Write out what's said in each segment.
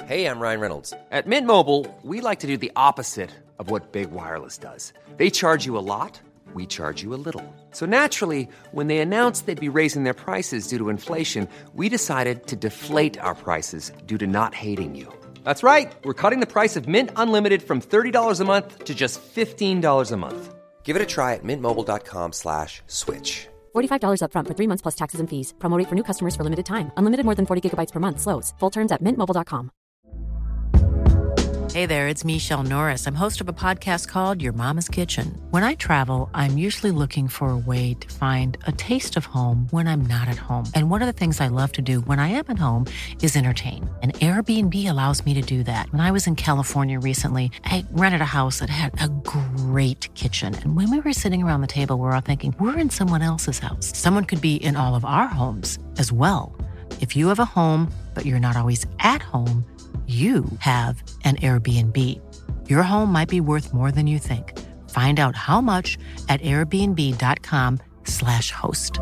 Hey, I'm Ryan Reynolds. At Mint Mobile, we like to do the opposite of what Big Wireless does. They charge you a lot, we charge you a little. So naturally, when they announced they'd be raising their prices due to inflation, we decided to deflate our prices due to not hating you. That's right. We're cutting the price of Mint Unlimited from $30 a month to just $15 a month. Give it a try at mintmobile.com/switch. $45 up front for 3 months plus taxes and fees. Promo rate for new customers for limited time. Unlimited more than 40 gigabytes per month. Slows full terms at mintmobile.com. Hey there, it's Michelle Norris. I'm host of a podcast called Your Mama's Kitchen. When I travel, I'm usually looking for a way to find a taste of home when I'm not at home. And one of the things I love to do when I am at home is entertain. And Airbnb allows me to do that. When I was in California recently, I rented a house that had a great kitchen. And when we were sitting around the table, we're all thinking, we're in someone else's house. Someone could be in all of our homes as well. If you have a home, but you're not always at home, you have an Airbnb. Your home might be worth more than you think. Find out how much at airbnb.com/host.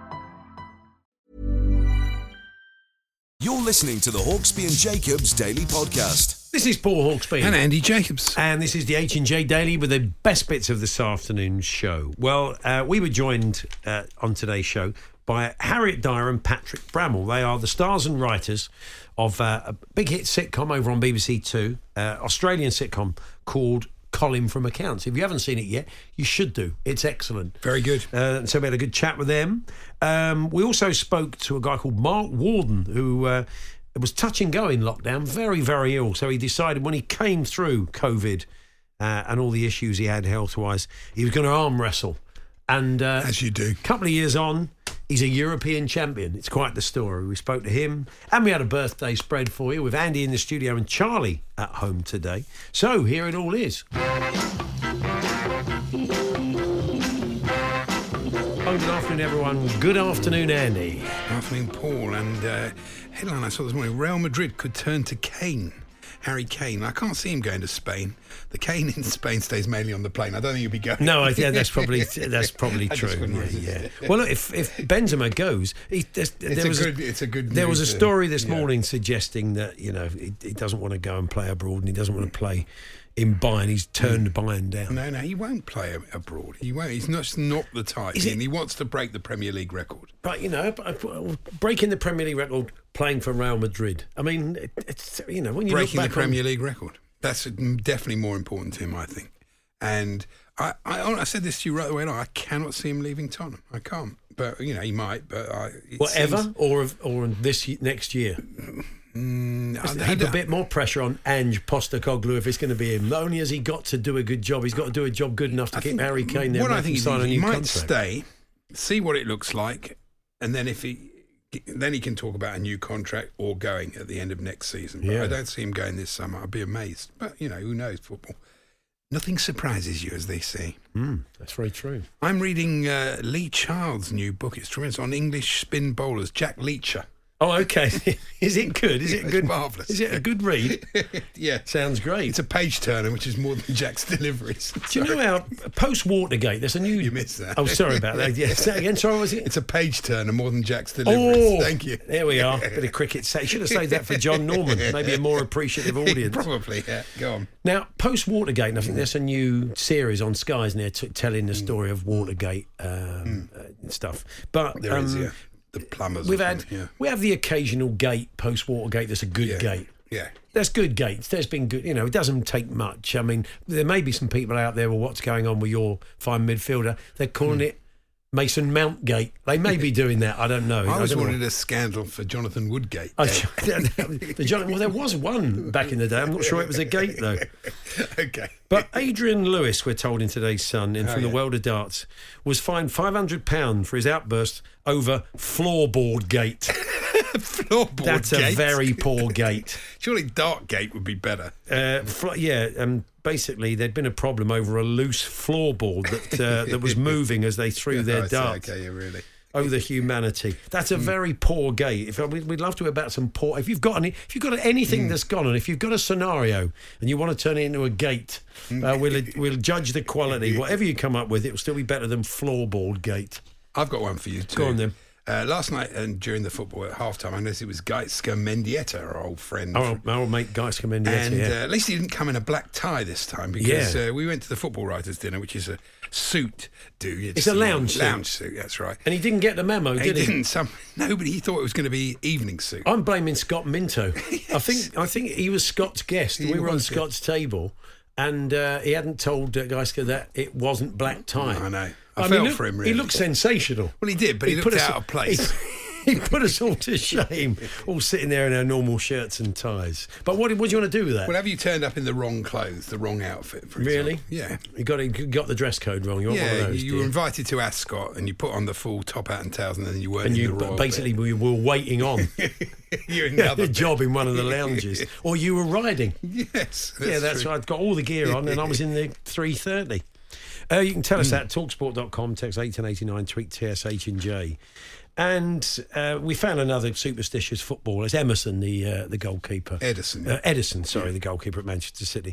You're listening to the Hawksby and Jacobs Daily Podcast. This is Paul Hawksby. And Andy Jacobs. And this is the H&J Daily with the best bits of this afternoon's show. Well, we were joined on today's show by Harriet Dyer and Patrick Bramwell. They are the stars and writers of a big hit sitcom over on BBC Two, Australian sitcom called Colin from Accounts. If you haven't seen it yet, you should do. It's excellent. Very good. So we had a good chat with them. We also spoke to a guy called Mark Warden, who was touch and go in lockdown, very, very ill. So he decided when he came through COVID and all the issues he had health-wise, he was going to arm wrestle. And as you do. A couple of years on, he's a European champion. It's quite the story. We spoke to him, and we had a birthday spread for you with Andy in the studio and Charlie at home today. So here it all is. Oh, good afternoon, everyone. Good afternoon, Andy. Good afternoon, Paul. And headline I saw this morning, Real Madrid could turn to Kane. Harry Kane. I can't see him going to Spain. The Kane in Spain stays mainly on the plane. I don't think he'll be going. No, that's probably true. Yeah. Well, look, if Benzema goes, there was a story this morning suggesting that he doesn't want to go and play abroad and he doesn't want to play in Bayern. He's turned Bayern down. No, he won't play abroad. He won't. He's not the type. And he wants to break the Premier League record. But breaking the Premier League record, playing for Real Madrid. I mean, it's when you breaking the Premier League record. That's definitely more important to him, I think. And I said this to you right away. I cannot see him leaving Tottenham. I can't. But he might. But or this next year. Heap a bit more pressure on Ange Postecoglou if it's going to be him. Not only has he got to do a good job, he's got to do a job good enough to keep Harry Kane there. What I think he might contract. Stay, see what it looks like, and then he can talk about a new contract or going at the end of next season. But I don't see him going this summer. I'd be amazed. But who knows football? Nothing surprises you, as they say. That's very true. I'm reading Lee Child's new book. It's tremendous, on English spin bowlers. Jack Leacher. Oh, okay. Is it good? Is it good? Marvellous. Is it a good read? Yeah. Sounds great. It's a page turner, which is more than Jack's deliveries. Do you know how post-Watergate, there's a new... You missed that. Oh, sorry about that. Yeah, say that again. Sorry, was it? It's a page turner, more than Jack's deliveries. Thank you. There we are. Bit of cricket. You should have saved that for John Norman. Maybe a more appreciative audience. Probably, yeah. Go on. Now, post-Watergate, I think there's a new series on Sky, isn't there, telling the story of Watergate stuff. But there is, yeah. The plumbers. We have the occasional gate post-Watergate that's a good gate. Yeah. There's good gates. There's been good, it doesn't take much. I mean, there may be some people out there, well, what's going on with your fine midfielder? They're calling it Mason Mount Gate. They may be doing that. I don't know. I always wanted a scandal for Jonathan Woodgate. Well, there was one back in the day. I'm not sure it was a gate, though. Okay. But Adrian Lewis, we're told in today's Sun, from the world of darts, was fined £500 for his outburst over floorboard gate. Floorboard That's gate? A very poor gate. Surely Dart Gate would be better. Basically, there'd been a problem over a loose floorboard that was moving as they threw their darts. Okay, really. Oh, the humanity! That's a very poor gate. We'd love to hear about some poor. If you've got anything that's gone on, if you've got a scenario and you want to turn it into a gate, we'll judge the quality. Whatever you come up with, it will still be better than floorboard gate. I've got one for you too. Go on then. Last night and during the football at halftime, I noticed it was Gaizka Mendieta, our old friend. Our old mate Gaizka Mendieta, and at least he didn't come in a black tie this time because we went to the football writers' dinner, which is a suit, dude. It's a lounge suit. Lounge suit, that's right. And he didn't get the memo, did he? He didn't. Nobody. He thought it was going to be evening suit. I'm blaming Scott Minto. Yes. I think he was Scott's guest. We were on Scott's table, and he hadn't told Gaizka that it wasn't black tie. I know. I felt for him, really. He looked sensational. Well, he did, but he looked out of place. He put us all to shame, all sitting there in our normal shirts and ties. But what do you want to do with that? Well, have you turned up in the wrong clothes, the wrong outfit, for example? Really? Yeah. You got the dress code wrong. You're one of those, you were invited to Ascot and you put on the full top hat and tails and then you weren't and in you the royal basically bit. we were waiting on. You're in You had another a job in one of the lounges. Or you were riding. Yes. That's true. right. I'd got all the gear on and I was in the 330. You can tell us at talksport.com, text 1889, tweet TSH and J. And we found another superstitious footballer. It's Emerson, the goalkeeper. Edison. The goalkeeper at Manchester City.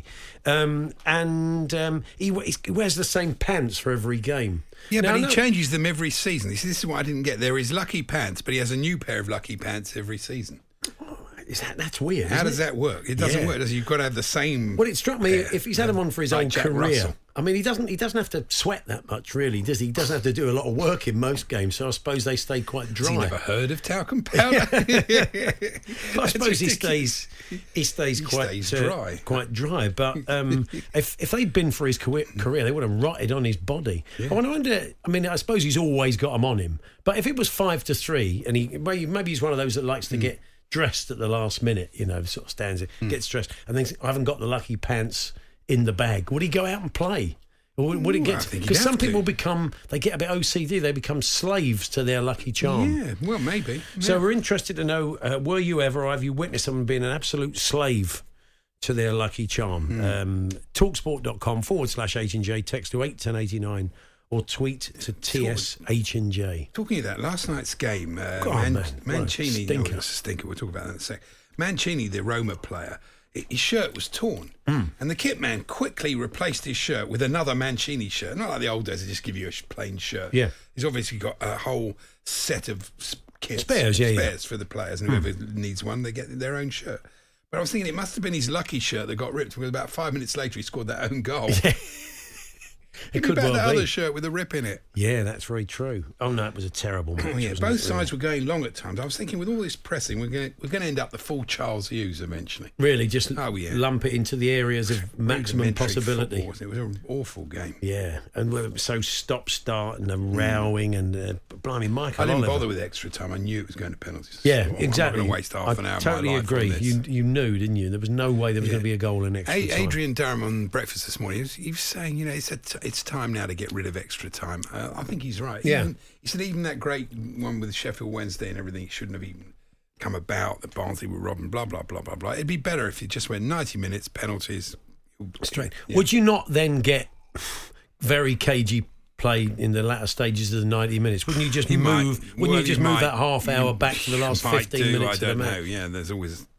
He wears the same pants for every game. Yeah, but he changes them every season. This is what I didn't get. There is lucky pants, but he has a new pair of lucky pants every season. That's weird. How does that work? It doesn't work, does it? You've got to have the same. Well, it struck me if he's had them on for his own Jack career. Russell. I mean, he doesn't have to sweat that much, really, does he? He doesn't have to do a lot of work in most games, so I suppose they stay quite dry. Has he never heard of talcum powder? I suppose he stays dry. Quite dry. But if they'd been for his career, they would have rotted on his body. Yeah. I wonder. I mean, I suppose he's always got them on him. But if it was 5-3, and maybe he's one of those that likes to get dressed at the last minute, sort of stands there, gets dressed, and thinks, I haven't got the lucky pants in the bag. Would he go out and play? Or would it get? Because some people they get a bit OCD. They become slaves to their lucky charm. Yeah, well, maybe. So we're interested to know: were you ever, or have you witnessed someone being an absolute slave to their lucky charm? Talksport.com/H&J. Text to 81089 or tweet to TSH&J. Talking of that, last night's game, Stinker. Mancini. It's a stinker. We'll talk about that in a sec. Mancini, the Roma player. His shirt was torn, and the kit man quickly replaced his shirt with another Mancini shirt. Not like the old days; they just give you a plain shirt. Yeah, he's obviously got a whole set of kits, spares for the players, and whoever needs one, they get their own shirt. But I was thinking it must have been his lucky shirt that got ripped, because about 5 minutes later he scored that own goal. It could well be. That other shirt with a rip in it. Yeah, that's very true. Oh no, it was a terrible match. Oh, yeah, both sides were going long at times. I was thinking, with all this pressing, we're going to end up the full Charles Hughes eventually. Really, just lump it into the areas of maximum possibility. Football. It was an awful game. Yeah, and we were so stop-start and the rowing and blimey, Michael I didn't Oliver. bother with extra time. I knew it was going to penalties. Yeah, so exactly. I'm not going to waste half an hour. I totally of my life agree. on this. You knew, didn't you? There was no way there was going to be a goal in extra time. Adrian Durham on breakfast this morning, he was saying, he said it's time now to get rid of extra time. I think he's right. Yeah. He said even that great one with Sheffield Wednesday and everything, it shouldn't have even come about, that Barnsley were robbing, blah, blah, blah, blah, blah. It'd be better if you just went 90 minutes, penalties. Straight. Yeah. Would you not then get very cagey play in the latter stages of the 90 minutes? Wouldn't you just move that half hour back to the last 15 minutes of the match? I don't know. Yeah, there's always,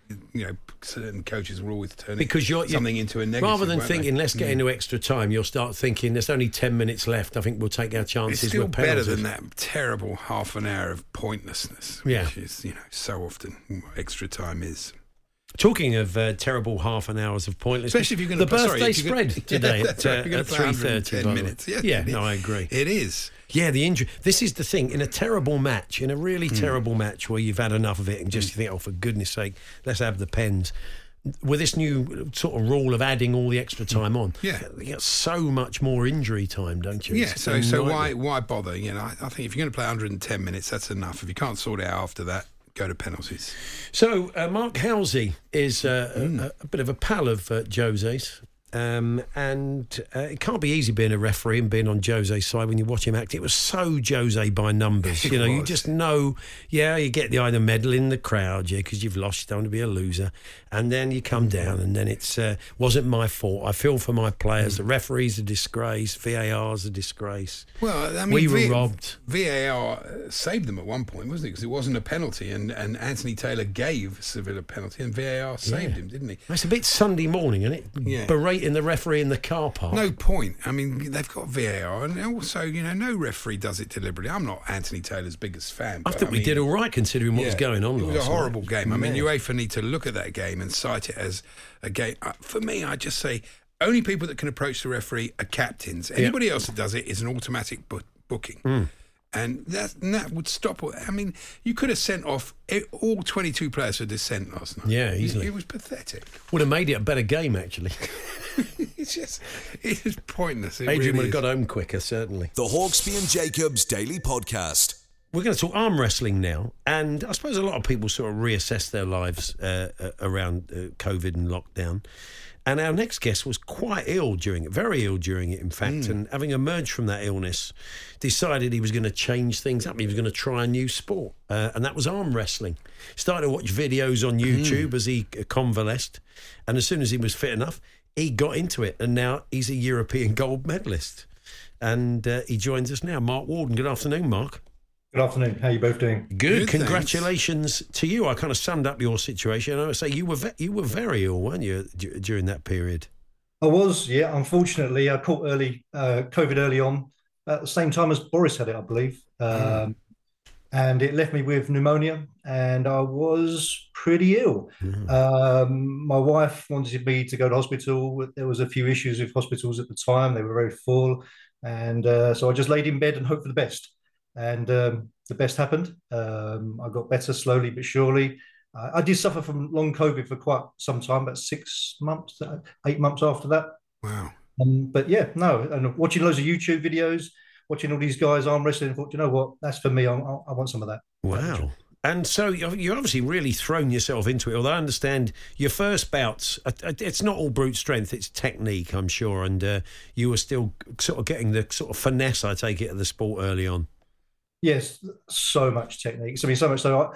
certain coaches will always turn something into a negative. Rather than thinking, let's get into extra time, you'll start thinking, there's only 10 minutes left. I think we'll take our chances it's still with penalties. better than that terrible half an hour of pointlessness, which is, so often what extra time is. Talking of terrible half an hours of pointlessness, especially if you're going to the birthday spread today at 3:30 minutes. Yeah, no, I agree. It is. Yeah, the injury. This is the thing. In a terrible match, in a really terrible match where you've had enough of it and just think, oh, for goodness sake, let's have the pens. With this new sort of rule of adding all the extra time on, you get so much more injury time, don't you? Yeah, so why bother? I think if you're going to play 110 minutes, that's enough. If you can't sort it out after that, go to penalties. So Mark Halsey is a bit of a pal of Jose's. And it can't be easy being a referee and being on Jose's side when you watch him act. It was so Jose by numbers. You just know, you get the either medal in the crowd, because you've lost, you don't want to be a loser. And then you come down and then it's, wasn't my fault. I feel for my players. The referee's a disgrace. VAR's a disgrace. Well, I mean, we were robbed. VAR saved them at one point, wasn't it? Because it wasn't a penalty and Anthony Taylor gave Seville a penalty and VAR saved him, didn't he? It's a bit Sunday morning, isn't it? Yeah. Berating berating the referee in the car park. No point. I mean, they've got VAR, and also, no referee does it deliberately. I'm not Anthony Taylor's biggest fan. I think we did all right considering what was going on. It was last a horrible night. game. I mean, UEFA need to look at that game and cite it as a game. For me, I just say only people that can approach the referee are captains. Anybody else that does it is an automatic booking. And that would stop. I mean, you could have sent off all 22 players for dissent last night. Yeah, easily. It was pathetic. Would have made it a better game, actually. It's pointless. Adrian would have got home quicker, certainly. The Hawksby and Jacobs Daily Podcast. We're going to talk arm wrestling now, and I suppose a lot of people sort of reassess their lives around COVID and lockdown. And our next guest was quite ill during it, very ill during it, in fact, and having emerged from that illness, decided he was going to change things up. He was going to try a new sport, and that was arm wrestling. Started to watch videos on YouTube as he convalesced, and as soon as he was fit enough, he got into it, and now he's a European gold medalist. And he joins us now. Mark Warden. Good afternoon, Mark. Good afternoon. How are you both doing? Good. Congratulations to you. I kind of summed up your situation. I would say you were very ill, weren't you, during that period? I was, yeah. Unfortunately, I caught COVID early on, at the same time as Boris had it, I believe. And it left me with pneumonia, and I was pretty ill. My wife wanted me to go to hospital. There was a few issues with hospitals at the time. They were very full. And so I just laid in bed and hoped for the best. And the best happened. I got better slowly but surely. I did suffer from long COVID for quite some time, about 6 months, 8 months after that. Wow. But yeah, no, and watching loads of YouTube videos, watching all these guys arm wrestling, I thought, you know what, that's for me. I want some of that. Wow. And so you're obviously really thrown yourself into it. Although I understand your first bouts, it's not all brute strength, it's technique, I'm sure. And you were still sort of getting the sort of finesse, I take it, of the sport early on. Yes, so much techniques. I mean, so much so.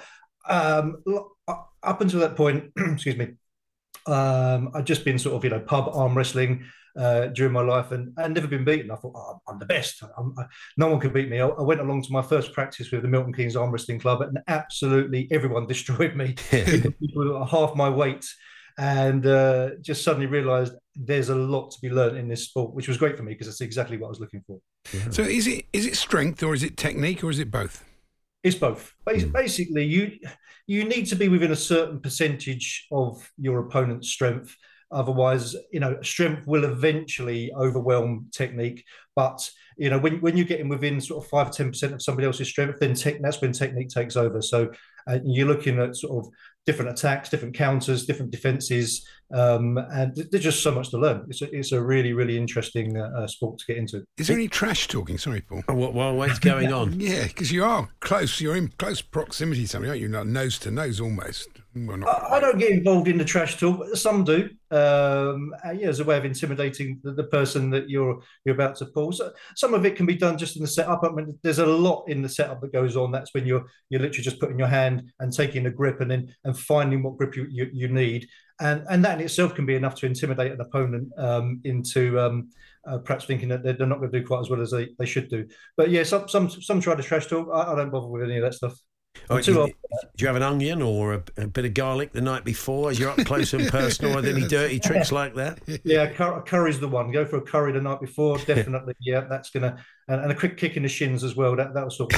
Up until that point, excuse me, I'd just been sort of, pub arm wrestling during my life, and never been beaten. I thought, I'm the best. No one could beat me. I went along to my first practice with the Milton Keynes Arm Wrestling Club, and absolutely everyone destroyed me. People were half my weight, and just suddenly realised there's a lot to be learned in this sport, which was great for me because that's exactly what I was looking for. Yeah. So is it strength, or is it technique, or is it both? It's both. Basically, you need to be within a certain percentage of your opponent's strength. Otherwise, strength will eventually overwhelm technique. But when you're getting within sort of 5 or 10% of somebody else's strength, then that's when technique takes over. So you're looking at sort of different attacks, different counters, different defenses, and there's just so much to learn. It's a really, really interesting sport to get into. Is there any trash talking? Sorry, Paul. While it's going on? Yeah, because you are close. You're in close proximity to somebody, aren't you? Like nose to nose almost. Well, I don't get involved in the trash talk. Some do. As a way of intimidating the person that you're about to pull. So some of it can be done just in the setup. I mean, there's a lot in the setup that goes on. That's when you're literally just putting your hand and taking a grip and finding what grip you need. And that in itself can be enough to intimidate an opponent into perhaps thinking that they're not going to do quite as well as they should do. But yeah, some try to trash talk. I don't bother with any of that stuff. Do you have an onion or a bit of garlic the night before as you're up close and personal? Are there any dirty tricks like that? Yeah, curry's the one. Go for a curry the night before, definitely. Yeah, that's going to... And a quick kick in the shins as well. That'll sort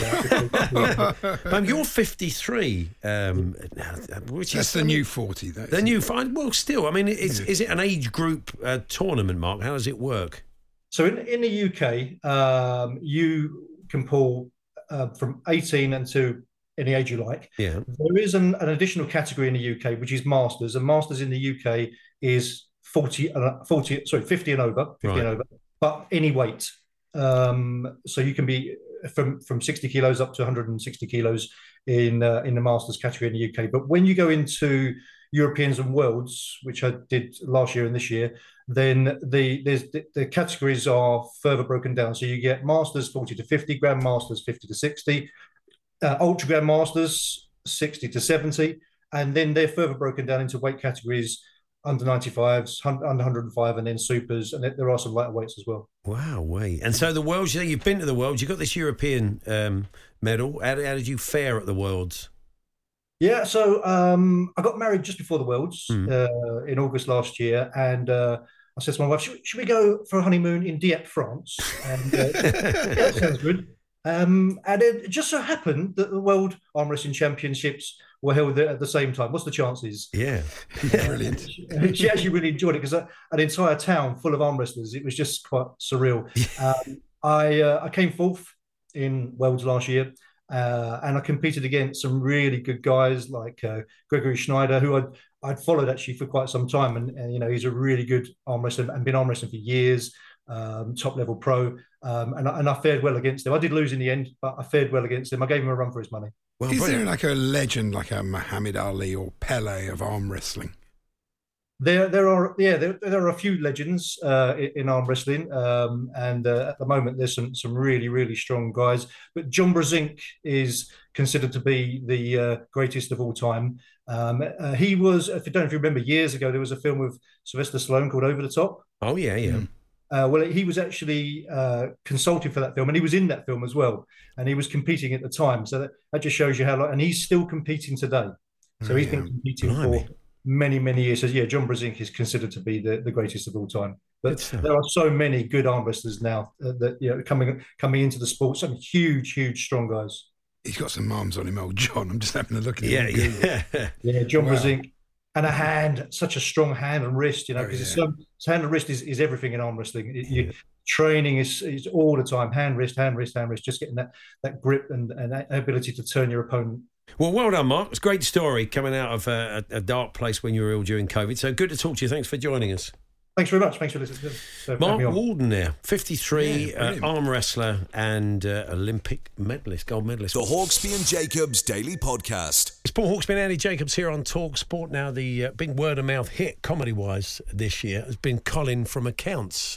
it out. You're 53, which that's is the new 40. The new fine. Well, still, I mean, is it an age group tournament, Mark? How does it work? So in the UK, you can pull from 18 and to any age you like. Yeah. There is an additional category in the UK, which is Masters, and Masters in the UK is 50 and over, right. and over, but any weight. So you can be from 60 kilos up to 160 kilos in the Masters category in the UK. But when you go into Europeans and Worlds, which I did last year and this year, then the categories are further broken down. So you get Masters 40 to 50, Grand Masters 50 to 60, Ultra Grand Masters 60 to 70, and then they're further broken down into weight categories under 95s, under 105, and then supers, and there are some lighter weights as well. Wow, wait. And so the Worlds, you've been to the Worlds, you got this European medal. How did you fare at the Worlds? Yeah, so I got married just before the Worlds in August last year, and I said to my wife, should we go for a honeymoon in Dieppe, France? And yeah, that sounds good. And it just so happened that the World Arm Wrestling Championships were held at the same time. What's the chances? Yeah. Brilliant. She actually really enjoyed it because an entire town full of arm wrestlers. It was just quite surreal. I came fourth in Worlds last year, and I competed against some really good guys like Gregory Schneider, who I'd followed actually for quite some time, and he's a really good arm wrestler and been arm wrestling for years, top level pro, and I fared well against him. I did lose in the end, but I fared well against him. I gave him a run for his money. Well, is there like a legend like a Muhammad Ali or Pele of arm wrestling? There are a few legends in arm wrestling, and at the moment there's some really, really strong guys. But John Brzenk is considered to be the greatest of all time. He was, if you remember, years ago there was a film with Sylvester Stallone called Over the Top. Oh yeah. Well, he was actually consulting for that film, and he was in that film as well, and he was competing at the time. So that just shows you how long, and he's still competing today. So he's been competing for many, many years. So yeah, John Brzenk is considered to be the greatest of all time. But there are so many good arm wrestlers now that coming into the sport. Some huge, strong guys. He's got some arms on him, old John. I'm just having a look at him. Yeah, John Brzenk. And a hand, such a strong hand and wrist, because his hand and wrist is everything in arm wrestling. Training is all the time, hand, wrist, just getting that grip and that ability to turn your opponent. Well, well done, Mark. It's a great story coming out of a dark place when you were ill during COVID. So good to talk to you. Thanks for joining us. Thanks very much. Thanks for listening. Mark Walden there, 53, arm wrestler and Olympic medalist, gold medalist. The Hawksbee and Jacobs Daily Podcast. It's Paul Hawksbee and Andy Jacobs here on Talk Sport. Now, the big word-of-mouth hit, comedy-wise, this year has been Colin from Accounts.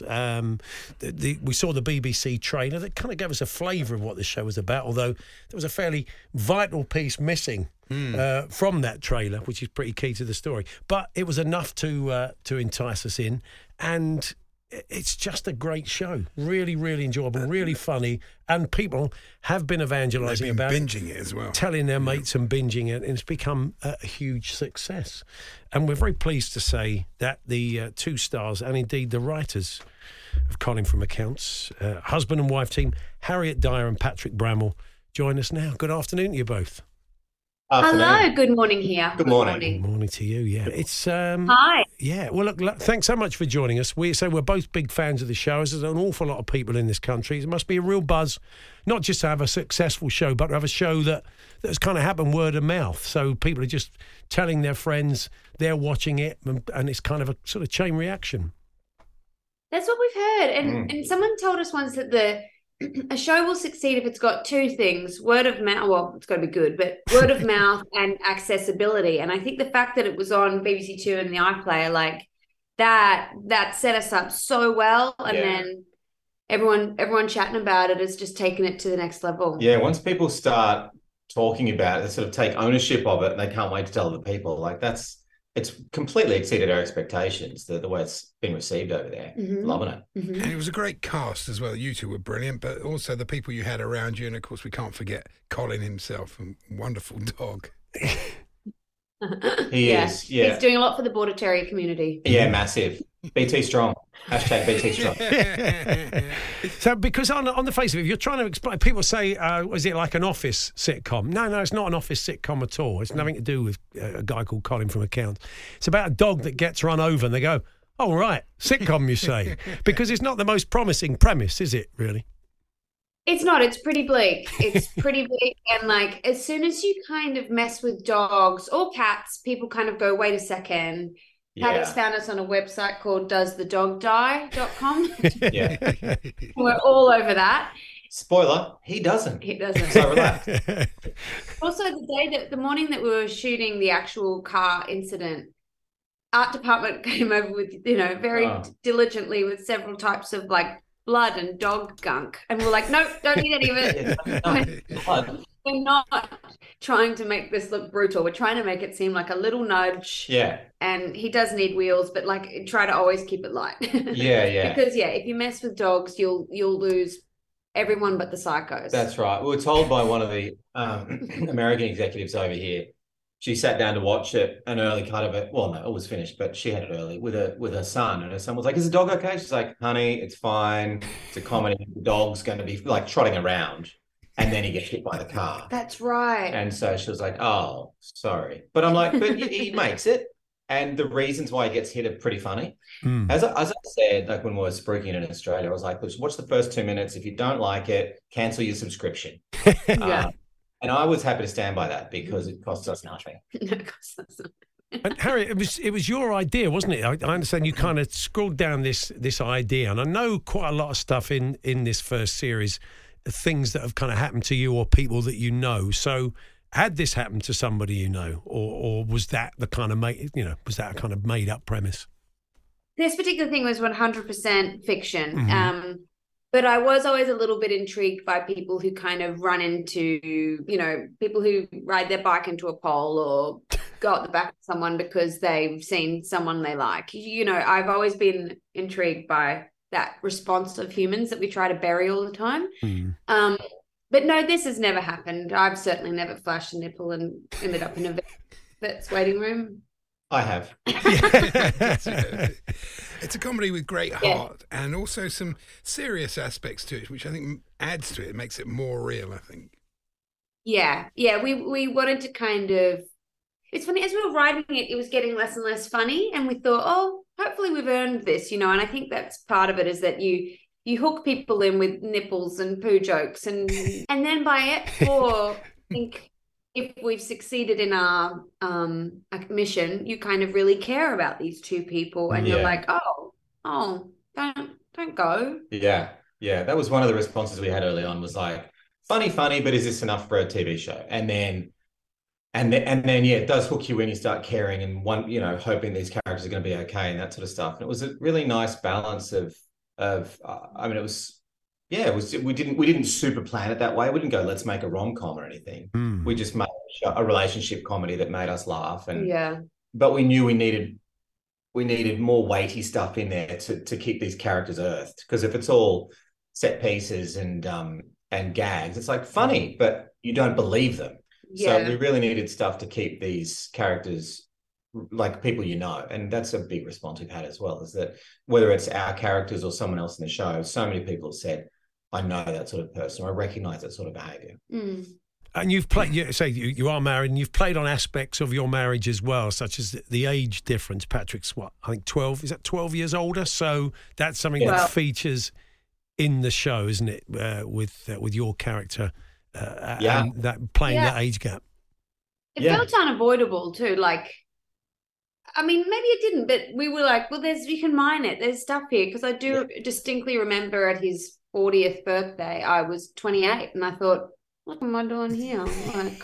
We saw the BBC trailer that kind of gave us a flavour of what the show was about, although there was a fairly vital piece missing from that trailer, which is pretty key to the story. But it was enough to entice us in, and it's just a great show. Really, really enjoyable, really funny, and people have been evangelising about binging it as well, telling their mates and binging it, and it's become a huge success. And we're very pleased to say that the two stars, and indeed the writers of Colin from Accounts, husband and wife team, Harriet Dyer and Patrick Bramwell, join us now. Good afternoon to you both. Afternoon. Hello, good morning here. Good morning. Good morning to you, yeah. It's Hi. Yeah, well, look, thanks so much for joining us. We're both big fans of the show. There's an awful lot of people in this country. It must be a real buzz, not just to have a successful show, but to have a show that's kind of happened word of mouth. So people are just telling their friends, they're watching it, and it's kind of a sort of chain reaction. That's what we've heard. And someone told us once that a show will succeed if it's got two things: word of mouth. Well, it's got to be good, but word of mouth and accessibility. And I think the fact that it was on BBC Two and the iPlayer, like that set us up so well. And then everyone chatting about it has just taken it to the next level. Yeah, once people start talking about it, they sort of take ownership of it, and they can't wait to tell other people. Like it's completely exceeded our expectations, the way it's been received over there. Loving it. And it was a great cast as well. You two were brilliant, but also the people you had around you. And, of course, we can't forget Colin himself, a wonderful dog. He is, yeah. He's doing a lot for the Border Terrier community. Yeah, massive. BT strong. Hashtag BT strong. So, because on the face of it, if you're trying to explain, people say, is it like an office sitcom? No, it's not an office sitcom at all. It's nothing to do with a guy called Colin from Accounts. It's about a dog that gets run over and they go, oh, right, sitcom, you say? Because it's not the most promising premise, is it, really? It's not. It's pretty bleak. It's pretty bleak. And like, as soon as you kind of mess with dogs or cats, people kind of go, wait a second. Patty's found us on a website called doesthedogdie.com. Yeah. We're all over that. Spoiler, he doesn't. So relax. Also, the morning that we were shooting the actual car incident, art department came over with, very diligently with several types of like blood and dog gunk. And we're like, nope, don't need any of it. We're not trying to make this look brutal. We're trying to make it seem like a little nudge. Yeah. And he does need wheels, but like try to always keep it light. Yeah. Because if you mess with dogs, you'll lose everyone but the psychos. That's right. We were told by one of the American executives over here she sat down to watch it, an early cut of it. Well, no, it was finished, but she had it early with her son, and her son was like, "Is the dog okay?" She's like, "Honey, it's fine. It's a comedy. The dog's going to be like trotting around, and then he gets hit by the car." That's right. And so she was like, "Oh, sorry," but I'm like, "But he makes it." And the reasons why he gets hit are pretty funny. As I said, like when we were spruiking it in Australia, I was like, "Let's watch the first 2 minutes. If you don't like it, cancel your subscription." Yeah. And I was happy to stand by that because it costs us nothing. It costs us nothing. And Harry, it was your idea, wasn't it? I understand you kind of scrolled down this idea, and I know quite a lot of stuff in this first series, things that have kind of happened to you or people that you know. So, had this happened to somebody you know, or was that the kind of was that a kind of made up premise? This particular thing was 100% fiction. But I was always a little bit intrigued by people who kind of run into, people who ride their bike into a pole or go at the back of someone because they've seen someone they like. I've always been intrigued by that response of humans that we try to bury all the time. But no, this has never happened. I've certainly never flashed a nipple and ended up in a vet's waiting room. I have. It's a comedy with great heart and also some serious aspects to it, which I think adds to it. It makes it more real, I think. Yeah. We wanted to kind of. It's funny, as we were writing it, it was getting less and less funny, and we thought, oh, hopefully we've earned this, and I think that's part of it, is that you hook people in with nipples and poo jokes, and then by Act 4, I think if we've succeeded in our mission, you kind of really care about these two people, and you're like, oh, don't go. Yeah, that was one of the responses we had early on, was like, funny, but is this enough for a TV show? And then it does hook you in. You start caring and hoping these characters are going to be okay and that sort of stuff. And it was a really nice balance of it was. Yeah, we didn't super plan it that way. We didn't go, let's make a rom-com or anything. We just made a relationship comedy that made us laugh. But we knew we needed more weighty stuff in there to keep these characters earthed. Because if it's all set pieces and gags, it's like funny, but you don't believe them. Yeah. So we really needed stuff to keep these characters like people and that's a big response we've had as well, is that whether it's our characters or someone else in the show, so many people have said, I know that sort of person, or I recognize that sort of behavior. And you've played, you are married, and you've played on aspects of your marriage as well, such as the age difference. Patrick's I think 12, is that 12 years older? So that's something that features in the show, isn't it? With your character and that playing that age gap. It felt unavoidable too, maybe it didn't, but we were like, well, you can mine it. There's stuff here. Because I do distinctly remember at his 40th birthday, I was 28, and I thought, what am I doing here? And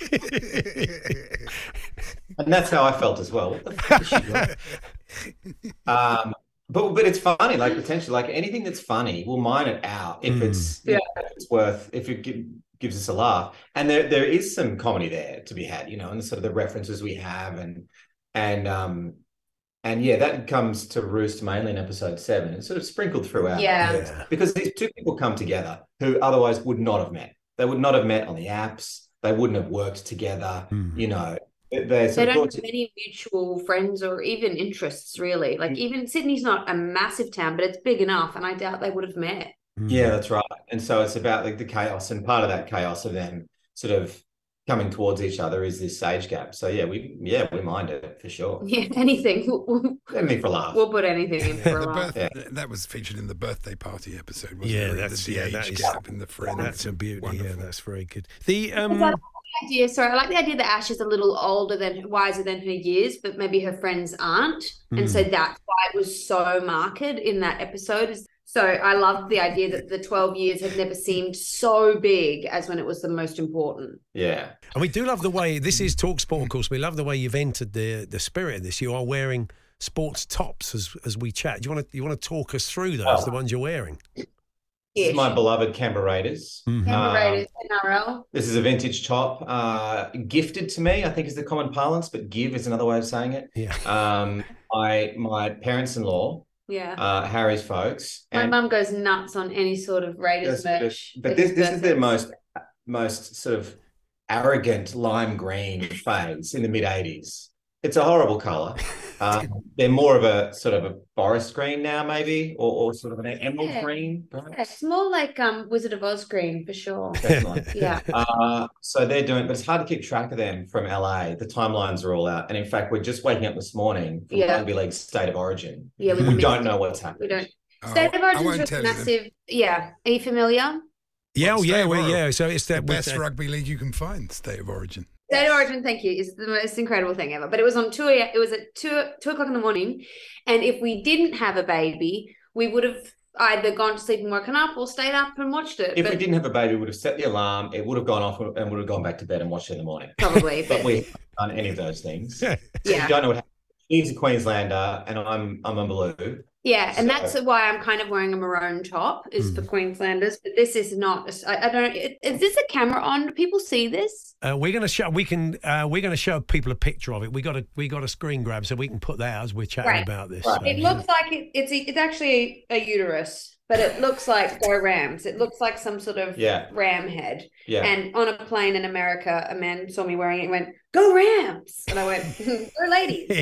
that's how I felt as well. What the fuck is she doing? But it's funny, potentially, anything that's funny, we'll mine it out if it's worth, if it gives us a laugh. And there is some comedy there to be had, and sort of the references we have and that comes to roost mainly in episode 7. It's sort of sprinkled throughout. Yeah. Because these two people come together who otherwise would not have met. They would not have met on the apps. They wouldn't have worked together. They don't have many mutual friends or even interests, really. Even Sydney's not a massive town, but it's big enough, and I doubt they would have met. Yeah, that's right. And so it's about the chaos, and part of that chaos of them sort of coming towards each other is this age gap. So we mind it for sure. Yeah, anything. Anything for a laugh. We'll put anything in for a laugh. That was featured in the birthday party episode, wasn't it? That's the age gap in the friends. That's a beauty. Wonderful. Yeah, that's very good. I like the idea that Ash is a little wiser than her years, but maybe her friends aren't. And so that's why it was so marked in that episode. So I loved the idea that the 12 years had never seemed so big as when it was the most important. Yeah. And we do love the way, this is TalkSport, of course, we love the way you've entered the spirit of this. You are wearing sports tops as we chat. Do you want to talk us through those, the ones you're wearing? This is my beloved Canberra Raiders. Canberra Raiders, NRL. This is a vintage top, gifted to me, I think is the common parlance, but give is another way of saying it. Yeah. My parents-in-law, Harry's folks. My mum goes nuts on any sort of Raiders merch. But this is their most sort of arrogant lime green phase in the mid-'80s. It's a horrible colour. They're more of a sort of a forest green now, maybe, or sort of an emerald green. Perhaps. Yeah, it's more like Wizard of Oz green for sure. Definitely. Yeah. So they're doing, but it's hard to keep track of them from LA. The timelines are all out, and in fact, we're just waking up this morning from Rugby League State of Origin. Yeah, we don't know what's happening. We don't. State of Origin is massive. Yeah, are you familiar? Yeah. So it's the best rugby league you can find. State of Origin. State of Origin, thank you, is the most incredible thing ever. But it was on 2 a.m. It was at 2 o'clock in the morning, and if we didn't have a baby, we would have either gone to sleep and woken up or stayed up and watched it. If we didn't have a baby, we would have set the alarm. It would have gone off and would have gone back to bed and watched it in the morning. Probably, but we haven't done any of those things. Yeah, we don't know what happened. He's a Queenslander, and I'm a Blue. Yeah, and that's why I'm kind of wearing a maroon top, is for Queenslanders. But this is not. I don't know. Is this a camera on? Do people see this? We're going to show. We're going to show people a picture of it. We got a screen grab so we can put that out as we're chatting about this. Right. It looks like it's actually a uterus, but it looks like Go Rams. It looks like some sort of ram head. Yeah. And on a plane in America, a man saw me wearing it and went, "Go Rams!" And I went, "Go ladies."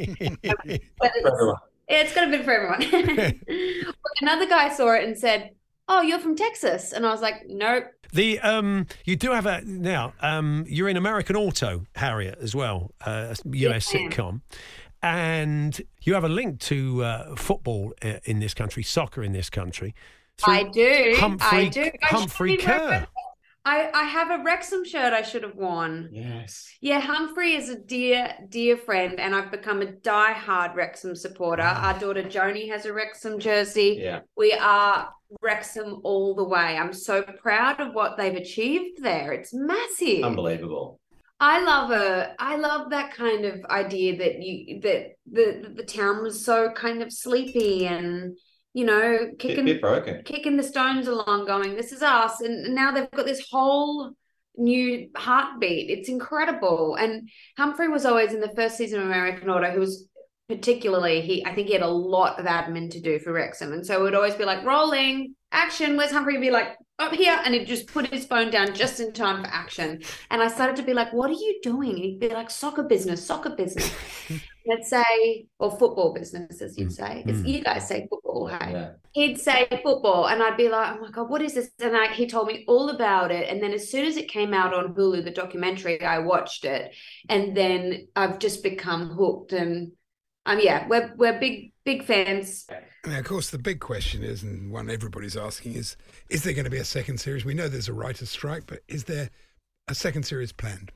It's got a bit for everyone. Another guy saw it and said, "Oh, you're from Texas," and I was like, "Nope." You do have you're in American Auto, Harriet, as well, a US sitcom, and you have a link to football in this country, soccer in this country. I do. Humphrey Kerr. I have a Wrexham shirt I should have worn. Yes. Yeah, Humphrey is a dear friend, and I've become a die-hard Wrexham supporter. Our daughter Joni has a Wrexham jersey. Yeah. We are Wrexham all the way. I'm so proud of what they've achieved there. It's massive. Unbelievable. I love that kind of idea that the town was so kind of sleepy and, you know, kicking the stones along, going, "This is us," and now they've got this whole new heartbeat. It's incredible. And Humphrey was always in the first season of American Auto, who was particularly, I think he had a lot of admin to do for Wrexham, and so it would always be like, "Rolling, action, where's Humphrey?" He'd be like, "Up here," and he'd just put his phone down just in time for action. And I started to be like, "What are you doing?" And he'd be like, soccer business. Let's say, or football business, as you'd say. You guys say football, hey? Yeah. He'd say football, and I'd be like, "Oh my God, what is this?" And he told me all about it. And then as soon as it came out on Hulu, the documentary, I watched it. And then I've just become hooked. And we're big fans. And of course, the big question is, and one everybody's asking is there going to be a second series? We know there's a writer's strike, but is there a second series planned?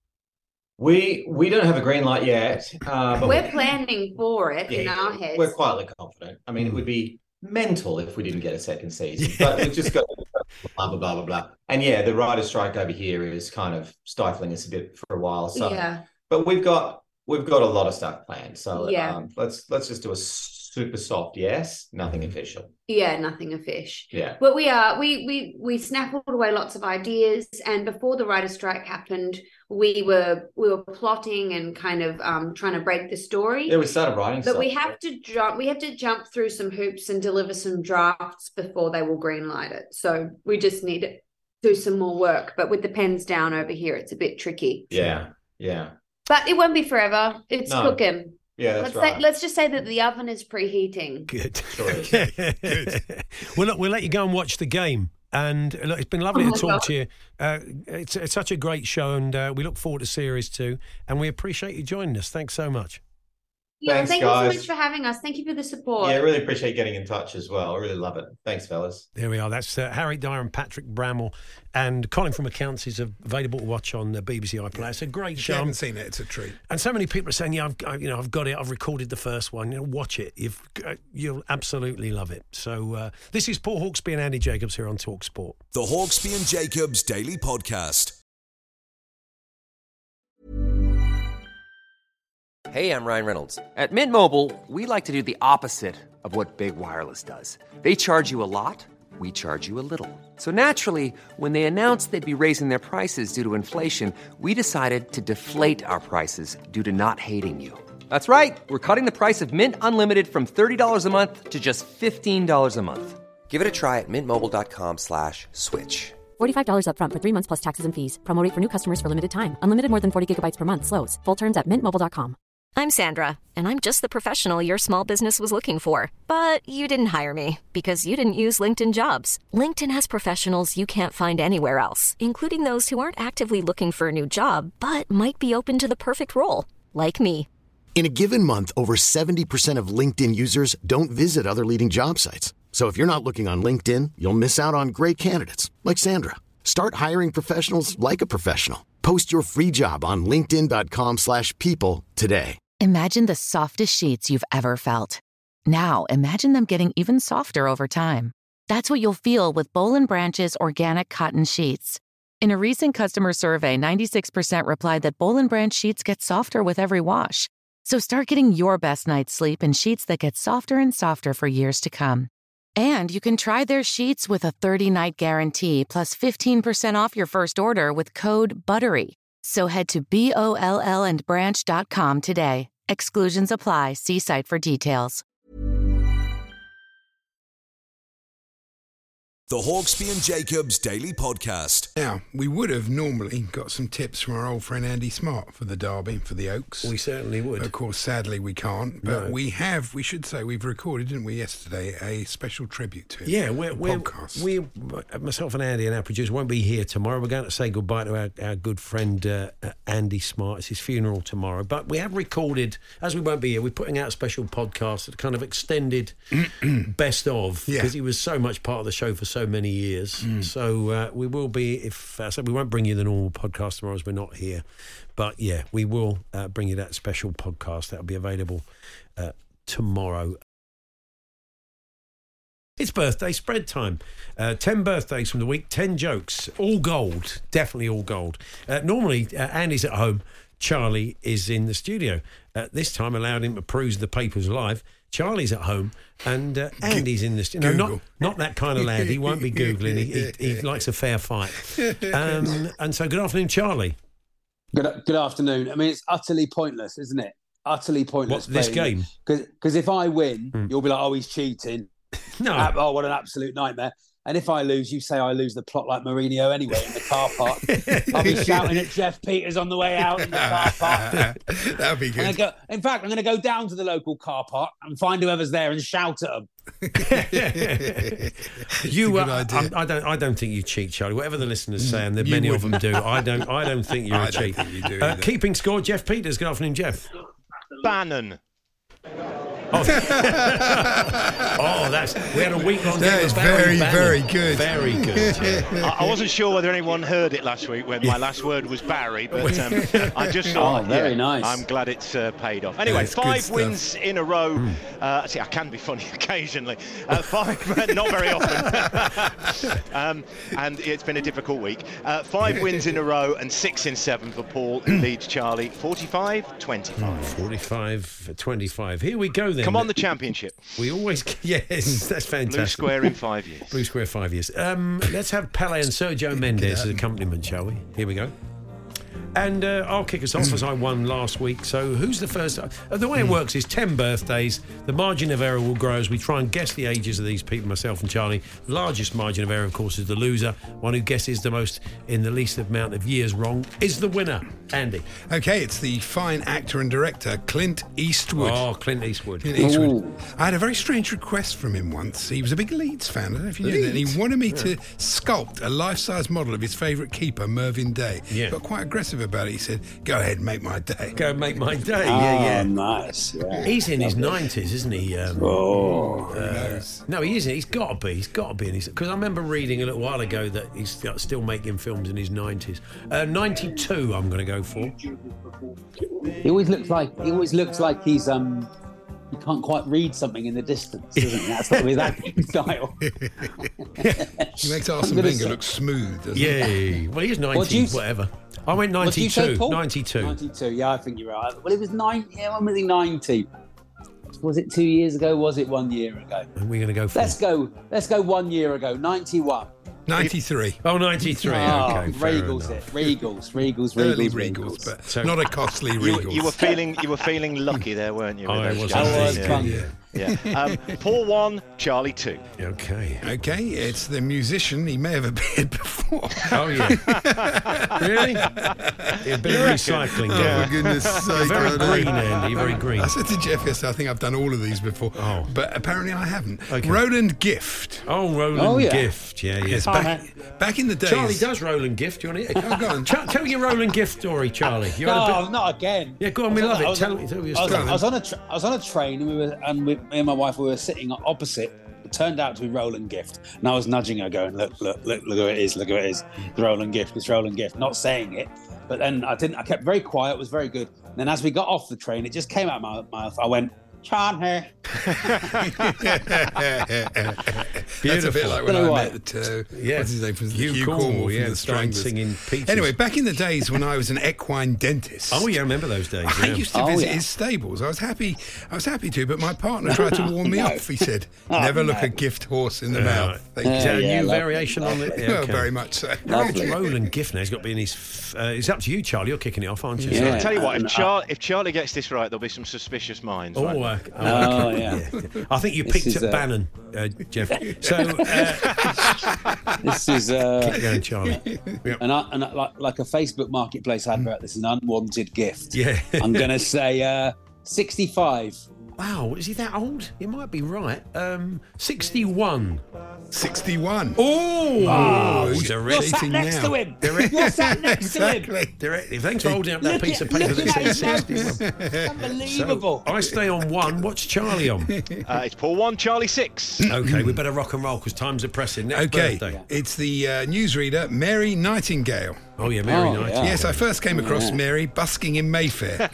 We don't have a green light yet. But we're planning for it in our heads. We're quietly confident. I mean, it would be mental if we didn't get a second season. But we've just got blah, blah, blah, blah, blah. And the writer's strike over here is kind of stifling us a bit for a while. So, but we've got a lot of stuff planned. So let's just do a super soft yes, nothing official. Yeah, nothing official. Yeah. But we snaffled away lots of ideas, and before the writer's strike happened, we were plotting and kind of trying to break the story. Yeah, we started writing but we have to jump through some hoops and deliver some drafts before they will greenlight it. So we just need to do some more work. But with the pens down over here, it's a bit tricky. Yeah. But it won't be forever. It's cooking. Yeah, let's just say that the oven is preheating. Good. Sure is. Good. We'll let you go and watch the game. And look, it's been lovely to talk to you. It's such a great show, and we look forward to series 2. And we appreciate you joining us. Thanks so much. Yeah, Thanks, thank guys. you so much for having us. Thank you for the support. Yeah, I really appreciate getting in touch as well. I really love it. Thanks, fellas. There we are. That's Harriet Dyer and Patrick Bramwell. And Colin from Accounts is available to watch on BBC iPlayer. It's a great show. If you haven't seen it, it's a treat. And so many people are saying, I've got it. I've recorded the first one. Watch it. You'll absolutely love it. So this is Paul Hawksbee and Andy Jacobs here on Talk Sport. The Hawksbee and Jacobs Daily Podcast. Hey, I'm Ryan Reynolds. At Mint Mobile, we like to do the opposite of what Big Wireless does. They charge you a lot, we charge you a little. So naturally, when they announced they'd be raising their prices due to inflation, we decided to deflate our prices due to not hating you. That's right. We're cutting the price of Mint Unlimited from $30 a month to just $15 a month. Give it a try at mintmobile.com/switch. $45 up front for 3 months plus taxes and fees. Promo rate for new customers for limited time. Unlimited more than 40 gigabytes per month slows. Full terms at mintmobile.com. I'm Sandra, and I'm just the professional your small business was looking for. But you didn't hire me because you didn't use LinkedIn Jobs. LinkedIn has professionals you can't find anywhere else, including those who aren't actively looking for a new job, but might be open to the perfect role, like me. In a given month, over 70% of LinkedIn users don't visit other leading job sites. So if you're not looking on LinkedIn, you'll miss out on great candidates like Sandra. Start hiring professionals like a professional. Post your free job on linkedin.com/people today. Imagine the softest sheets you've ever felt. Now, imagine them getting even softer over time. That's what you'll feel with Boll & Branch's organic cotton sheets. In a recent customer survey, 96% replied that Boll & Branch sheets get softer with every wash. So start getting your best night's sleep in sheets that get softer and softer for years to come. And you can try their sheets with a 30-night guarantee plus 15% off your first order with code BUTTERY. So head to BOLLandbranch.com today. Exclusions apply. See site for details. The Hawksby and Jacobs Daily Podcast. Now, we would have normally got some tips from our old friend Andy Smart for the Derby, for the Oaks. We certainly would. Of course, sadly, we can't. But we should say, we've recorded, didn't we, yesterday, a special tribute to him. Yeah, we, myself and Andy and our producer, won't be here tomorrow. We're going to say goodbye to our good friend Andy Smart. It's his funeral tomorrow. But we have recorded, as we won't be here, we're putting out a special podcast, a kind of extended best of, because he was so much part of the show for so many years. So we will be, so we won't bring you the normal podcast tomorrow as we're not here. But yeah, we will bring you that special podcast that'll be available tomorrow. It's birthday spread time. 10 birthdays from the week, 10 jokes, all gold, definitely all gold. Normally, Andy's at home, Charlie is in the studio. This time, allowed him to peruse the papers live. Charlie's at home and Andy's in the studio. Not that kind of lad. He won't be Googling. He likes a fair fight. And so, good afternoon, Charlie. Good afternoon. I mean, it's utterly pointless, isn't it? Utterly pointless. What, this game? Because if I win, you'll be like, oh, he's cheating. No. Oh, what an absolute nightmare. And if I lose, you say I lose the plot like Mourinho anyway in the car park. I'll be shouting at Jeff Peters on the way out in the car park. That'd be good. In fact, I'm going to go down to the local car park and find whoever's there and shout at them. I don't think you cheat, Charlie. Whatever the listeners say, and many of them do. I don't think you're a cheat. Think you do keeping score, Jeff Peters. Good afternoon, Jeff. Bannon. We had a week long. That is very, very good. Very good. Yeah. I wasn't sure whether anyone heard it last week when my last word was Barry, but I just thought, very nice. I'm glad it's paid off. Anyway, 5 wins in a row. See, I can be funny occasionally. 5, not very often. And it's been a difficult week. 5 wins in a row and 6 in 7 for Paul, who leads Charlie 45-25. 45-25. Here we go then. Come on, the championship. We always, yes, that's fantastic. Blue Square in 5 years. Blue Square 5 years. Let's have Pele and Sergio Mendes as accompaniment, shall we? Here we go. And I'll kick us off as I won last week. So who's the first? The way it works is 10 birthdays. The margin of error will grow as we try and guess the ages of these people, myself and Charlie. Largest margin of error, of course, is the loser. One who guesses the most in the least amount of years wrong is the winner. Andy. Okay, it's the fine actor and director, Clint Eastwood. Oh, Clint Eastwood. I had a very strange request from him once. He was a big Leeds fan. I don't know if you knew that. And he wanted me to sculpt a life-size model of his favourite keeper, Mervyn Day. Yeah. Got quite aggressive about it. He said, go ahead, make my day. Go make my day. Yeah. Nice. Yeah. He's in his 90s, isn't he? Who knows? No, he isn't. He's got to be. He's got to be in his... Because I remember reading a little while ago that he's still making films in his 90s. 92, I'm going to go for. He always looks like he's you can't quite read something in the distance, doesn't he? That's not his acting style. He makes Arsene Wenger look smooth, doesn't he? Well, he's 90, whatever. I went 92. 92. 92, yeah, I think you're right. Well, it was 90. Yeah, when was he 90? Was it 2 years ago? Was it 1 year ago? And we're going to go for... Let's go 1 year ago, 91. 93. Oh, 93. Okay, Regals it. Regals. Early Regals, but not a costly Regals. You were feeling lucky there, weren't you? I was. Yeah. Yeah. Paul 1, Charlie 2. Okay. Okay, it's the musician. He may have appeared before. Oh, yeah. Really? A bit of recycling. Oh, for goodness sake. Very green, Andy, very green. I said to Jeff yesterday, I think I've done all of these before. Oh. But apparently I haven't. Okay. Roland Gift. Oh, Roland Gift. Yeah, Yes, back in the days. Charlie does Roland Gift. You want to? Oh, go on. Tell your Roland Gift story, Charlie. You had No, not again. Yeah, go on. We love it. Tell your story. I was on a train, and me and my wife were sitting opposite. It turned out to be Roland Gift, and I was nudging her, going, "Look who it is! Look who it is! It's Roland Gift! It's Roland Gift!" Not saying it, but then I didn't. I kept very quiet. It was very good. And then as we got off the train, it just came out of my mouth. I went, "Charlie." That's a bit like when I met what's his name from Hugh Cornwall, from the Stranglers. Singing Peaches. Anyway, back in the days when I was an equine dentist. Oh, yeah, I remember those days. I used to visit his stables. I was happy to, but my partner tried to warn me off. He said, "Never look a gift horse in the mouth." Is that a new variation on it? Well, very much so. Roland Gift now. He's got to be in his. It's up to you, Charlie. You're kicking it off, aren't you? Yeah. I'll tell you what. If Charlie gets this right, there'll be some suspicious minds. Oh, right? Yeah. I think you picked up Bannon, Jeff. So this is keep going, Charlie. Like a Facebook Marketplace advert. This is an unwanted gift. Yeah. I'm going to say 65. Wow, is he that old? You might be right. 61. 61. Oh, you're sat next to him. You're sat next to him. Directly. Thanks for holding up that piece of paper that says 61. Unbelievable. So I stay on 1. What's Charlie on? It's Paul 1, Charlie 6. Okay, we better rock and roll because times are pressing. Next birthday. It's the newsreader Mary Nightingale. Oh, yeah, Mary Nightingale. Yes, I first came across Mary busking in Mayfair.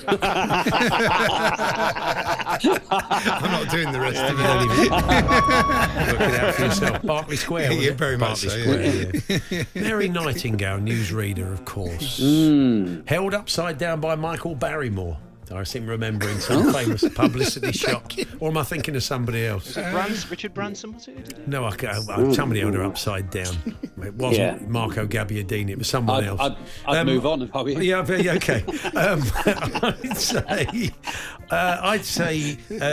I'm not doing the rest of it. Work it out for yourself. Berkeley Square, yeah, very much so. Yeah. Mary Nightingale, newsreader, of course. Held upside down by Michael Barrymore. I seem remembering some famous publicity shot. Or am I thinking of somebody else? Richard Branson, was it? No, somebody held her upside down. It wasn't Marco Gabbiadini, it was someone else. I'd move on if I were you. Yeah, okay. I'd say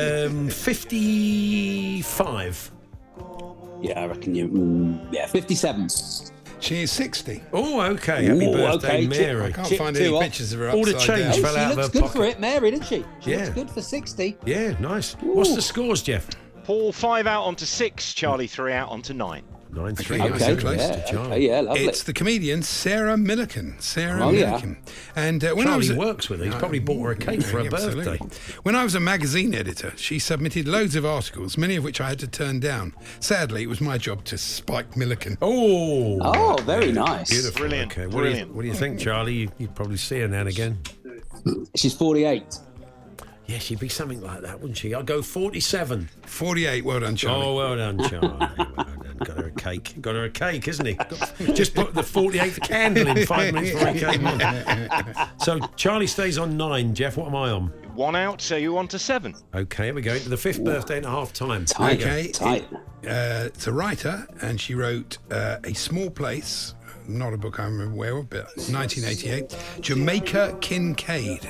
55. Yeah, I reckon you. 57. She is 60. Oh, okay. Happy birthday, Mary. I can't find any pictures of her upside All the change down. fell out of her She looks good pocket. for it, Mary, didn't she? She looks Yeah. good for 60. Yeah, nice. What's the scores, Jeff? Paul 5 out onto 6, Charlie 3 out onto 9. 9-3. Okay, close yeah, to Charlie. okay, yeah, lovely. It's the comedian Sarah Millican. Millican. And when Charlie works with her. He's probably bought her a cake for her absolutely. birthday. When I was a magazine editor, she submitted loads of articles, many of which I had to turn down. Sadly, it was my job to spike Millican. Oh, very nice. Beautiful. Brilliant. Okay. Brilliant. What do you think, Charlie? You'd probably see her now and again. She's 48. Yeah, she'd be something like that, wouldn't she? I'd go 47. 48. Well done, Charlie. Oh, well done, Charlie. Well done. Got her a cake. Got her a cake, isn't he? Just put the 48th candle in 5 minutes before he came on. So Charlie stays on 9. Jeff, what am I on? 1 out, so you on to 7. Okay, here we go. To the 5th birthday and a half time. Okay. It's a writer, and she wrote A Small Place. Not a book I'm aware of, but 1988. Jamaica Kincaid.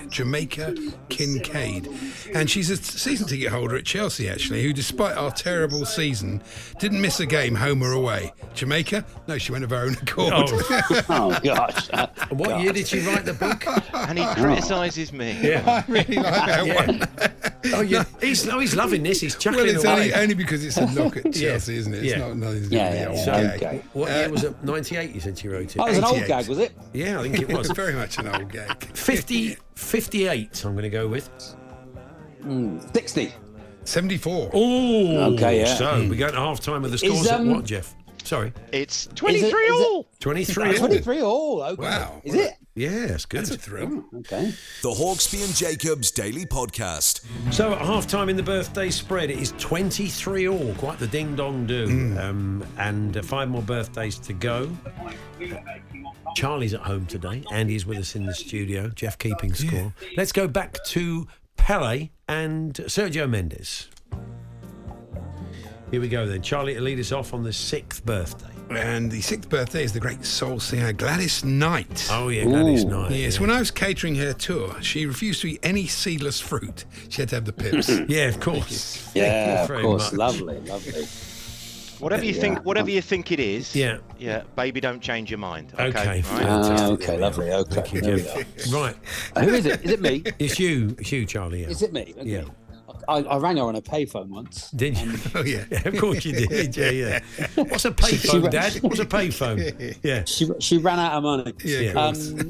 And she's a season ticket holder at Chelsea, actually, who, despite our terrible season, didn't miss a game, home or away. Jamaica? No, she went of her own accord. Oh, gosh. And what year did she write the book? And he criticises me. Yeah. I really like that one. He's loving this. He's chuckling Well, it's away. only because it's a knock at Chelsea, isn't it? It's not nothing to do with the old gag. What year was it? 98, you said she wrote it. That was an old gag, was it? Yeah, I think it was. It's very much an old gag. 58, I'm going to go with. 60. 74. Oh, okay, yeah. So we go to half time with the scores at what, Jeff? Sorry. It's 23 all. 23 all. 23 all. Okay. Wow. Is it? Yeah, that's good. That's a thrill. Okay. The Hawksby and Jacobs Daily Podcast. So at half time in the birthday spread, it is 23 all. Quite the ding dong do. And 5 more birthdays to go. Charlie's at home today. Andy's with us in the studio. Jeff keeping score. Yeah. Let's go back to Pele and Sergio Mendes. Here we go then. Charlie to lead us off on the 6th birthday. And the 6th birthday is the great soul singer Gladys Knight. Oh, yeah, Gladys Knight. Yes, when I was catering her tour, she refused to eat any seedless fruit. She had to have the pips. Yeah, of course. Yeah, of very course. much. Lovely. Whatever you think it is. Yeah. Yeah. Baby, don't change your mind. Okay. Right? Okay, lovely. Okay. Thank you, There we Jeff. go. Right. Who is it? Is it me? It's you, Charlie. Yeah. Is it me? Okay. Yeah. I rang her on a payphone once. Did you? Oh, yeah. Yeah, of course you did. Yeah. What's a payphone, Dad? What's a payphone? Yeah. She ran out of money. Yeah,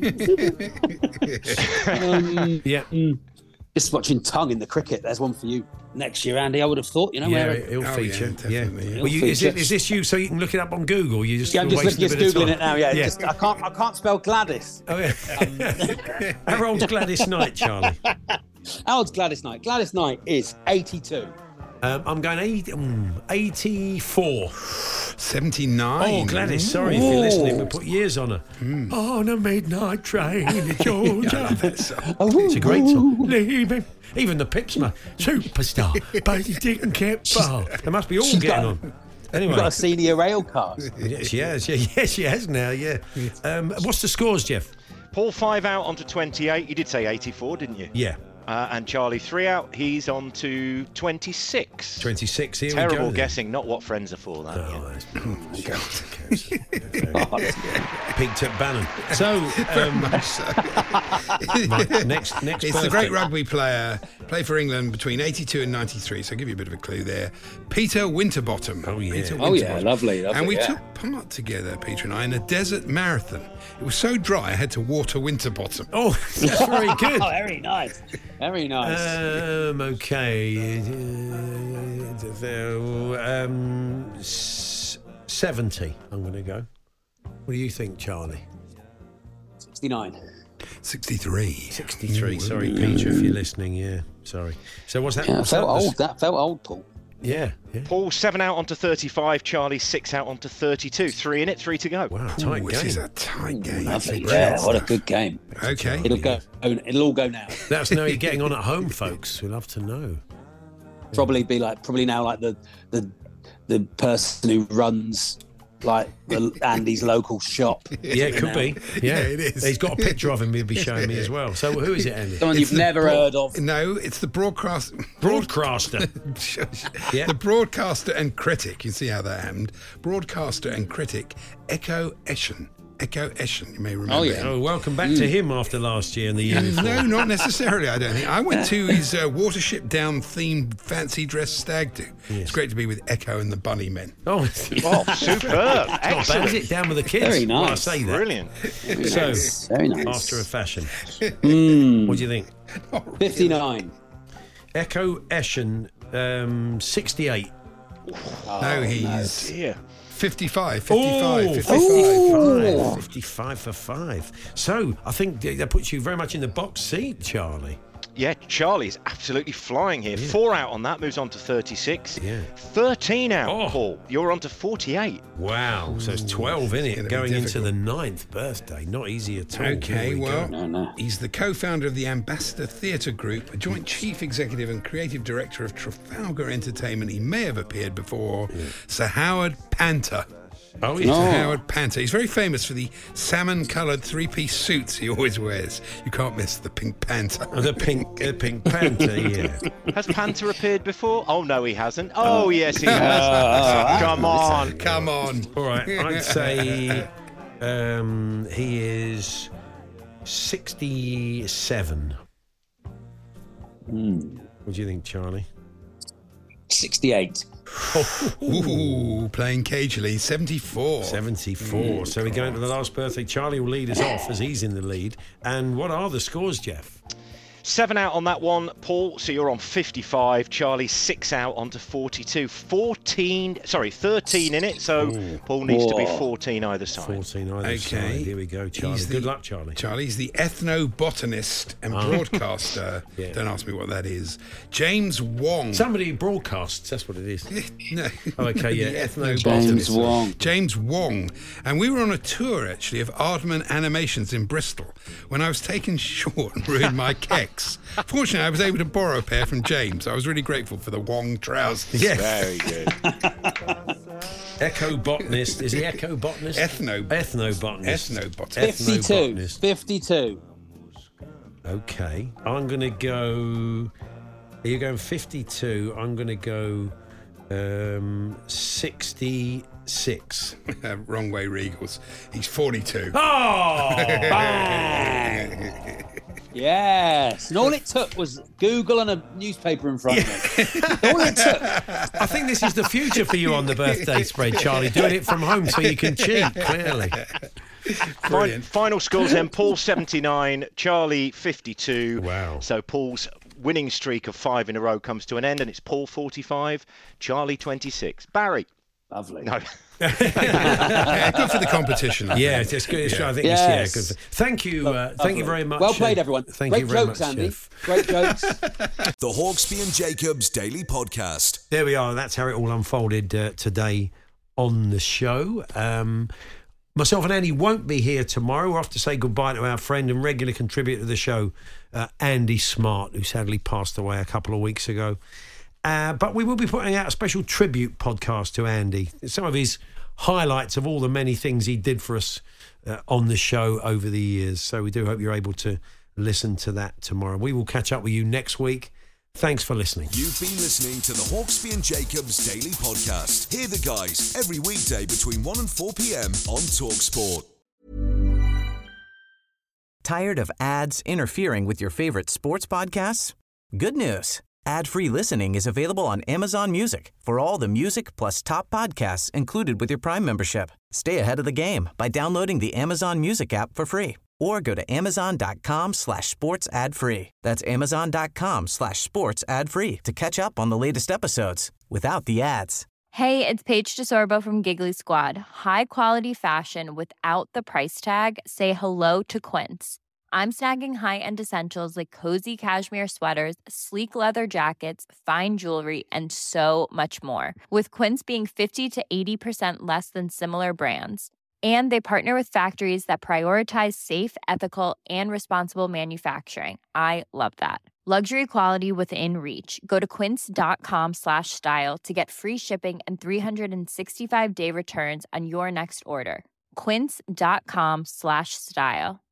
Just watching Tongue in the cricket. There's one for you next year, Andy. I would have thought. Yeah, it'll feature. Yeah. definitely. Well, is this you? So you can look it up on Google. You just Yeah, I'm just googling it now. Yeah, Yeah. Just, I can't spell Gladys. Oh yeah. How old's Gladys Knight, Charlie? How old's Gladys Knight? Gladys Knight is 82. I'm going 84. 79. Oh, Gladys, sorry if you're listening. We put years on her. On a midnight train in Georgia. That song. It's a great song. Leaving. Even the Pips, my superstar. But you didn't get far. They must be all She's getting got- on. Anyway. We've got a senior rail cast. Yes, she has. Yes, she has now, yeah. What's the scores, Jeff? Paul 5 out onto 28. You did say 84, didn't you? Yeah. And Charlie 3 out. He's on to 26. 26. Here we go. Terrible then. guessing. Not what friends are for. That. Oh, peaked at Bannon. So, right, next It's birthday. the great rugby player, played for England between 82 and 93, so I'll give you a bit of a clue there. Peter Winterbottom. Oh, yeah. Peter Oh, yeah, Winterbottom. lovely, And we yeah. took part together, Peter and I, in a desert marathon. It was so dry, I had to water Winterbottom. Oh, that's very good. Oh, very nice. Very nice. Okay. 70, I'm going to go. What do you think, Charlie? 69. 63. 63. Sorry, Peter, if you're listening. Yeah, sorry. So what's that? Yeah, what's felt that? old. That felt old, Paul. Yeah. Paul 7 out onto 35. Charlie 6 out onto 32. 3 in it, 3 to go. Wow, tight This is game. a tight game. Lovely. Great Yeah, what a stuff. good game. Okay. It'll go. It'll all go now. Let us know how you're getting on at home, folks. We'd love to know. Probably now like the person who runs like Andy's local shop. Yeah, it could be. Yeah, it is. He's got a picture of him he'll be showing me as well. So who is it, Andy? Someone you've never heard of. No, it's the Broadcaster. Yeah. The broadcaster and critic. You see how that happened. Broadcaster and critic, Echo Eschen. Echo Eschen, you may remember. Oh, yeah. him. Oh, welcome back to him after last year in the uniform. No, not necessarily, I don't think. I went to his Watership Down themed fancy dress stag do. It's great to be with Echo and the Bunny Men. Oh, superb. Not bad, is Excellent. it? Down with the kids. Very Well, I nice. say that. Brilliant. So, Very nice. after a fashion. Mm. What do you think? 59. Echo Eschen, 68. No, he's Dear. 55. 55 for 5. So, I think that puts you very much in the box seat, Charlie. Yeah, Charlie's absolutely flying here. 4 out on that, moves on to 36. Yeah. 13 out, Oh. Paul. You're on to 48. Wow. So it's 12 in gonna it, be going into the difficult. 9th birthday. Not easy at all. Okay, Here we well, go. No. he's the co-founder of the Ambassador Theatre Group, a joint chief executive and creative director of Trafalgar Entertainment. He may have appeared before Sir Howard Panther. Oh, Sir yeah. Howard Panther. He's very famous for the salmon-coloured three-piece suits he always wears. You can't miss the Pink Panther. The Pink Panther, yeah. Has Panther appeared before? Oh, no, he hasn't. Oh, yes, he has. Come on. Come on. All right, I'd say he is 67. What do you think, Charlie? 68. Ooh, playing cagily. 74. 74. So we go into the last birthday. Charlie will lead us off as he's in the lead. And what are the scores, Jeff? 7 out on that one, Paul. So you're on 55. Charlie 6 out onto 42. 13 in it. So Paul needs to be 14 either side. 14 either side. Here we go, Charlie. He's Good luck, Charlie. Charlie's the ethnobotanist and broadcaster. Yeah. Don't ask me what that is. James Wong. Somebody who broadcasts, that's what it is. No. Oh, okay, yeah, The ethnobotanist. James Wong. James Wong. And we were on a tour, actually, of Aardman Animations in Bristol when I was taken short and ruined my kecks. Fortunately, I was able to borrow a pair from James. I was really grateful for the Wong trousers. Yes. Very good. Eco-botanist. Is he eco-botanist? Ethnobotanist. 52. Okay. I'm going to go... Are you going 52? I'm going to go 66. Wrong way, Regals. He's 42. Oh! Yes. And all it took was Google and a newspaper in front of me. All it took. I think this is the future for you on the birthday spread, Charlie. Doing it from home so you can cheat, clearly. Final scores then. Paul 79, Charlie 52. Wow. So Paul's winning streak of 5 in a row comes to an end, and it's Paul 45, Charlie 26. Barry. Lovely. No. Good for the competition. Yeah, it's good. Yeah. I think it's good. Thank you. Thank you very much. Well played, everyone. Thank you very jokes, much, Andy. Chef. Great jokes. The Hawksby and Jacobs Daily Podcast. There we are. That's how it all unfolded today on the show. Myself and Andy won't be here tomorrow. We're off to say goodbye to our friend and regular contributor to the show, Andy Smart, who sadly passed away a couple of weeks ago. But we will be putting out a special tribute podcast to Andy. Some of his highlights of all the many things he did for us on the show over the years. So we do hope you're able to listen to that tomorrow. We will catch up with you next week. Thanks for listening. You've been listening to the Hawksby and Jacobs Daily Podcast. Hear the guys every weekday between 1 and 4 p.m. on TalkSport. Tired of ads interfering with your favorite sports podcasts? Good news. Ad-free listening is available on Amazon Music for all the music plus top podcasts included with your Prime membership. Stay ahead of the game by downloading the Amazon Music app for free or go to amazon.com/sports ad free. That's amazon.com/sports ad free to catch up on the latest episodes without the ads. Hey, it's Paige DeSorbo from Giggly Squad. High quality fashion without the price tag. Say hello to Quince. I'm snagging high-end essentials like cozy cashmere sweaters, sleek leather jackets, fine jewelry, and so much more. With Quince being 50 to 80% less than similar brands. And they partner with factories that prioritize safe, ethical, and responsible manufacturing. I love that. Luxury quality within reach. Go to quince.com/style to get free shipping and 365-day returns on your next order. Quince.com/style.